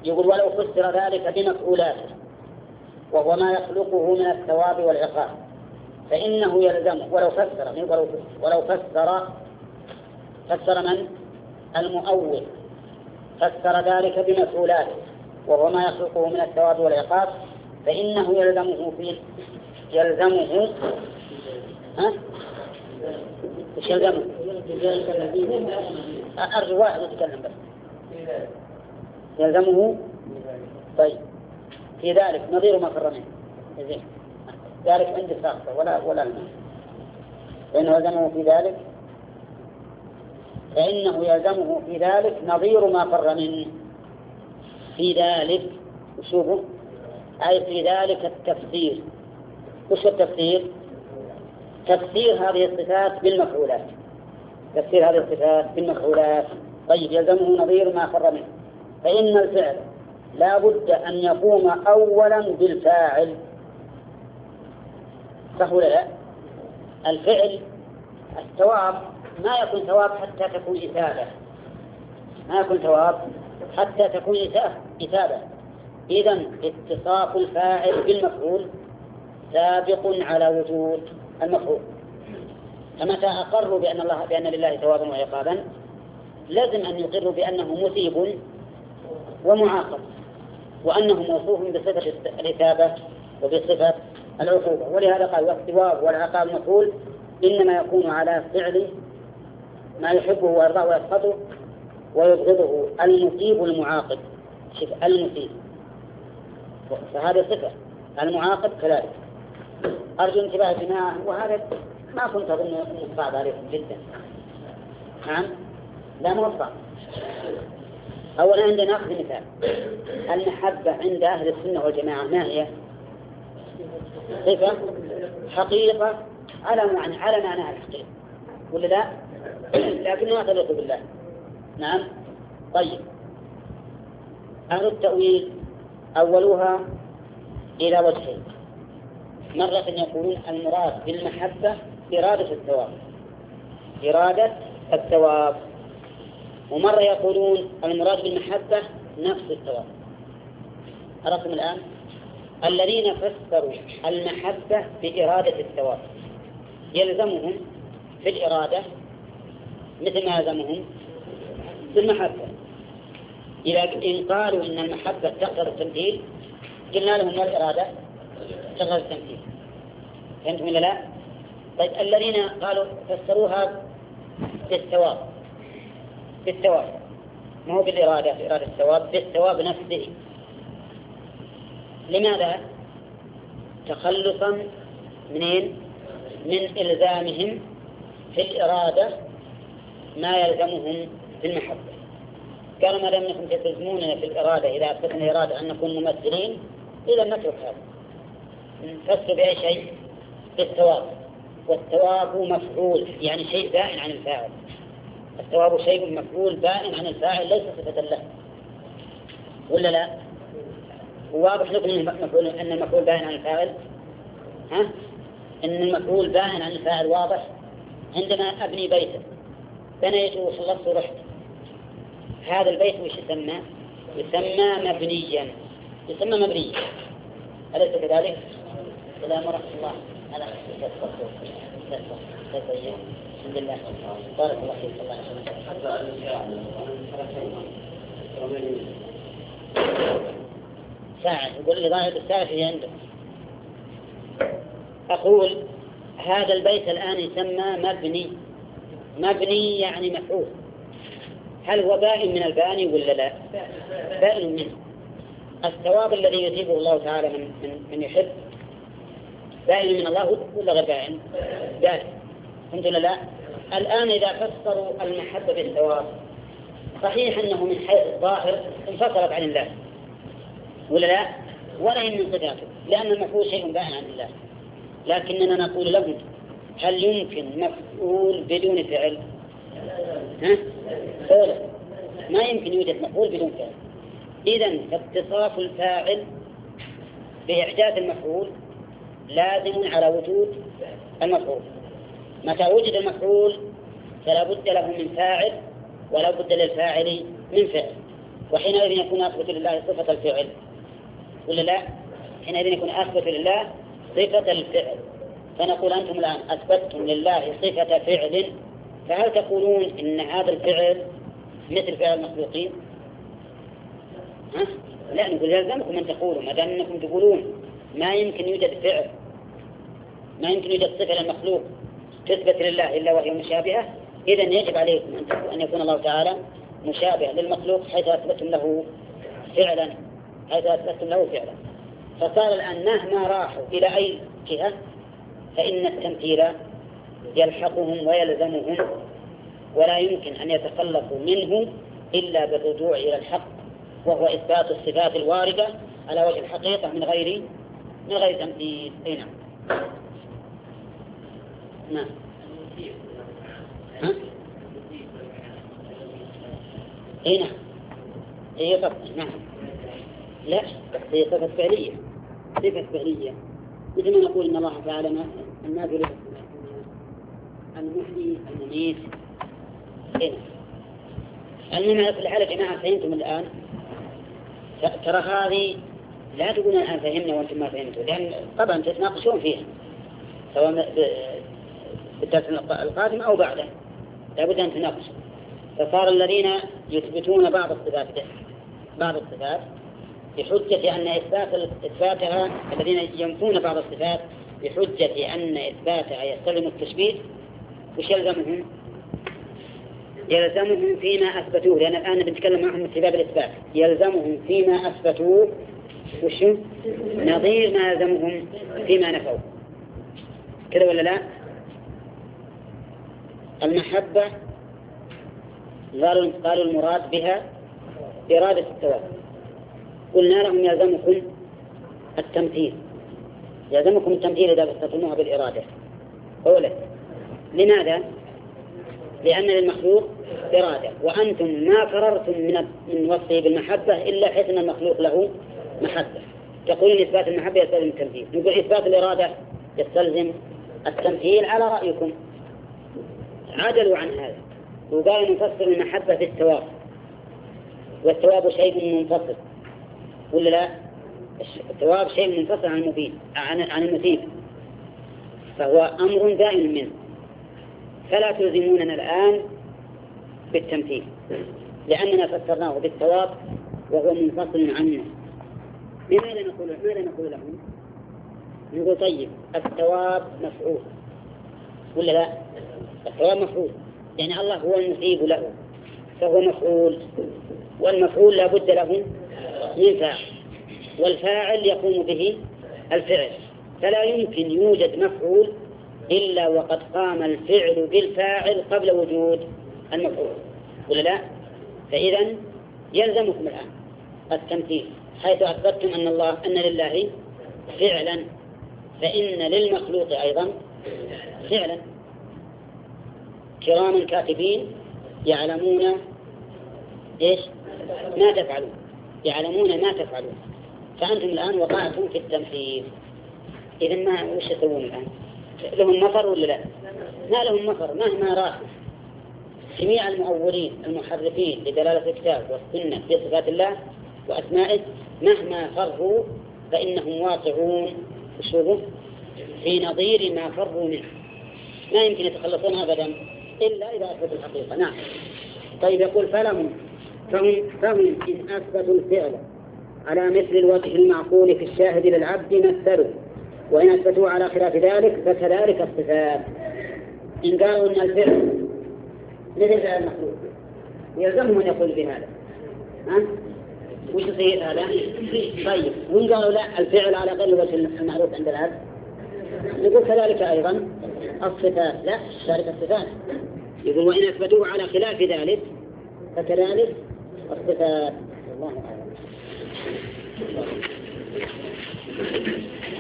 يقول ولو فسر ذلك بمفعولاته وهو ما يخلقه من الثواب والعقاب فإنه يلزمه. ولو فسر من؟ المؤول فسر ذلك بمفعولاته وهو ما يخلقه من الثواب والعقاب فإنه يلزمه وش يلزمه؟ أرجو واحد يتكلم بس. يلزمه طيب في ذلك نظير ما فر منه زين ذلك عندي ساقطة ولا الماء فإنه يلزمه في ذلك نظير ما فر منه. في ذلك وشوفوا أي في ذلك التفسير. وش التفسير؟ تفسير هذه الصفات بالمفعولات. طيب يلزمه نظير ما فر منه فإن الفعل لا بد أن يقوم أولا بالفاعل. صح ولا لا؟ الفعل الثواب ما يكون ثواب حتى تكون إثابة. إذن اتصاف الفاعل بالمفعول سابق على وجود المفعول. فمتى أقروا بأن لله ثوابا وعقابا لازم أن يقروا بأنه مثيب ومعاقب وأنه موصوف بصفة الإثابة وبصفة العقوبة. ولهذا قال والثواب والعقاب مفعول إنما يكون على فعل ما يحبه ويرضاه ويسخطه ويبغضه المثيب المعاقب. شوف المثيب فهذه صفة المعاقب كذلك. أرجو انتباه جماعة وهذا ما كنت أظن أنه صعب عليكم جدا. نعم لا موفق. أولا عندنا نأخذ مثال المحبة عند أهل السنة والجماعة ما هي؟ صفة حقيقة على معناها الحقيقة ولا لا؟ لكنها تليق بالله. نعم. طيب أهل التأويل أولها إلى وجهين. مرة يقولون المراد بالمحبة إرادة الثواب ومرة يقولون المراد بالمحبة نفس الثواب. عرفتم الآن؟ الذين فسروا المحبة بإرادة الثواب يلزمهم في الإرادة مثل ما يلزمهم بالمحبة. إن قالوا إن المحبة تقتضي التمثيل قلنا لهم والإرادة تقتضي التمثيل. فهمتم ولا لا؟ طيب الذين قالوا فسروها بالثواب ما هو بالإرادة في إرادة الثواب بالثواب نفسه. لماذا؟ تخلصا من إلزامهم في الإرادة ما يلزمهم في المحبة. قالوا ما دام أنكم تلزموننا في الإرادة إذا أثبتنا الإرادة أن نكون ممثلين إذا نترك هذا نفسر بأي شيء بالثواب. والثواب مفعول يعني شيء بائن عن الفاعل. الثواب شيء مفعول بائن عن الفاعل ليس صفة له ولا لا؟ واضح لكم أن المفعول بائن عن الفاعل؟ أن المفعول بائن عن الفاعل واضح. عندما أبني بيتا بنيته وخلصت ورحت هذا البيت وش يسمى مبنيا أليس كذلك؟ السلام ورحمة الله على الحمد لله بارك الله فيك. الله ساعة يقول لي ظاهر الساعة هي عندك. أقول هذا البيت الآن يسمى مبني يعني مفعول. هل هو بائن من الباني ولا لا؟ بائن منه. الثواب الذي يثيبه الله تعالى من يحب بائن من الله ولا غير بائن؟ بائن. الحمد لله. الآن إذا فسروا المحبة بالثواب صحيح أنه من حيث الظاهر انفصلت عن الله ولا لا؟ ولا هي من صفاته لأن المفعول شيء بائن عن الله. لكننا نقول لهم هل يمكن مفعول بدون فعل؟ ما يمكن يوجد مفعول بدون فعل. إذن فاتصاف الفاعل بإحداث المفعول لازم على وجود المفعول. متى وجد المفعول فلا بد له من فاعل ولا بد للفاعل من فعل. وحينئذ يكون أثبت لله صفة الفعل ولا لا؟ حينئذ يكون أثبت لله صفة الفعل. فنقول أنتم الآن أثبتتم لله صفة فعل، فهل تقولون إن هذا الفعل مثل فعل المخلوقين؟ لا، نقول يلزمكم أن تقولوا ما دام أنكم تقولون ما يمكن يوجد فعل، ما يمكن يوجد صفة للمخلوق تثبت لله إلا وهي مشابهة، إذن يجب عليكم أن يكون الله تعالى مشابه للمخلوق حيث أثبتم له فعلا، فصار الآن مهما راحوا إلى أي جهة فإن التمثيل يلحقهم ويلزمهم، ولا يمكن أن يتخلصوا منه إلا بالرجوع إلى الحق، وهو إثبات الصفات الواردة على وجه الحقيقة من غير تمثيل. نعم. نعم. نعم. هي صفة. نعم. لا، هي صفة فعلية. مثل ما نقول إن الله تعالى الناس يريد المحيي المميت. المهم في الحالة يا جماعة فهمتم الآن؟ ترى هذه لا تقولون الآن فهمنا وأنتم ما فهمتوا، لأن طبعا تتناقشون فيها سواء بالدرس القادم أو بعده، لابد أن تناقشوا. فصار الذين يثبتون بعض الصفات بحجة أن إثباتها، الذين ينفون بعض الصفات بحجة أن إثباتها يستلزم التشبيه، وش يلزمهم؟ يلزمهم فيما أثبتوه، لأن الآن بنتكلم معهم في باب الإثبات، يلزمهم فيما أثبتوه وشو نظير ما يلزمهم فيما نفوا، كذا ولا لا؟ المحبة قالوا المراد بها إرادة الثواب، قلنا لهم يلزمكم التمثيل إذا استطعتموها بالإرادة. أولا لماذا؟ لأن للمخلوق إرادة، وأنتم ما فررتم من وصفه بالمحبة إلا حيث أن المخلوق له محبة. تقولون إثبات المحبة يستلزم التمثيل، نقول إثبات الإرادة يستلزم التمثيل على رأيكم. عدلوا عن هذا وقالوا نفسر المحبة بالثواب، والثواب شيء منفصل ولا لا؟ الثواب شيء منفصل عن المثيب، فهو أمر دائم منه، فلا تلزموننا الآن بالتمثيل لأننا فسرناه بالثواب وهو منفصل عنه. ماذا نقول لهم؟ نقول طيب الثواب مفعول ولا لا؟ الثواب مفعول، يعني الله هو المثيب له فهو مفعول، والمفعول لا بد له من فاعل، والفاعل يقوم به الفعل، فلا يمكن يوجد مفعول إلا وقد قام الفعل بالفاعل قبل وجود المفعول ولا لا؟ فإذا يلزمكم الآن التمثيل حيث أثبتتم أن لله فعلا، فإن للمخلوق أيضا فعلا. كراما كاتبين يعلمون ما تفعلون، فأنتم الآن وقعتم في التمثيل. إذن وش يسوون الآن؟ لهم مفر ولا لا؟ ما لهم مفر مهما راحوا. جميع المؤولين المحرفين لدلالة الكتاب والسنة في صفات الله وأسمائه مهما فروا فإنهم واقعون في نظير ما فروا منه، ما يمكن يتخلصون أبدا إلا إذا أثبتوا الحقيقة. نعم. طيب يقول فهم إن أثبتوا الفعل على مثل الوجه المعقول في الشاهد للعبد مثلوا، وإن أثبتوا على خلاف ذلك فكذلك الصفات. إن قالوا أن الفعل مثل فعل المخلوق يلزمهم أن يقول بهذا، وش يصير هذا؟ طيب وإن قالوا لا الفعل على غير الوجه المعروف عند العبد نقول كذلك أيضا الصفات. لا، كذلك الصفات. يقول وإن أثبتوا على خلاف ذلك فكذلك الصفات. الله أعلم.